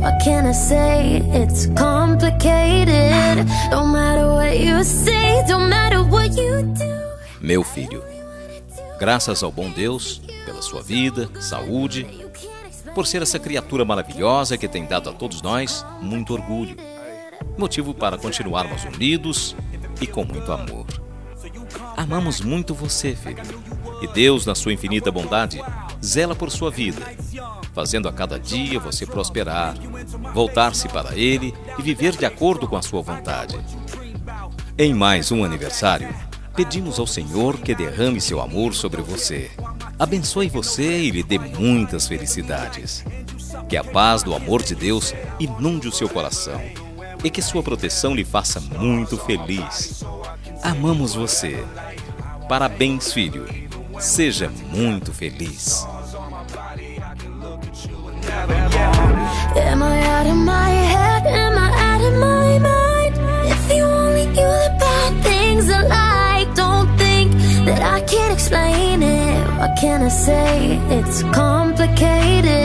What can I say? It's complicated. Don't matter what you say, don't matter what you do. Meu filho, graças ao bom Deus pela sua vida, saúde, por ser essa criatura maravilhosa que tem dado a todos nós muito orgulho. Motivo para continuarmos unidos e com muito amor. Amamos muito você, filho. E Deus, na sua infinita bondade, zela por sua vida, fazendo a cada dia você prosperar, voltar-se para Ele e viver de acordo com a sua vontade. Em mais um aniversário, pedimos ao Senhor que derrame seu amor sobre você, abençoe você e lhe dê muitas felicidades. Que a paz do amor de Deus inunde o seu coração e que sua proteção lhe faça muito feliz. Amamos você. Parabéns, filho. Seja muito feliz. Am I out of my head? Am I out of my mind? If you only knew the bad things I like, don't think that I can't explain it. What can I say? It's complicated.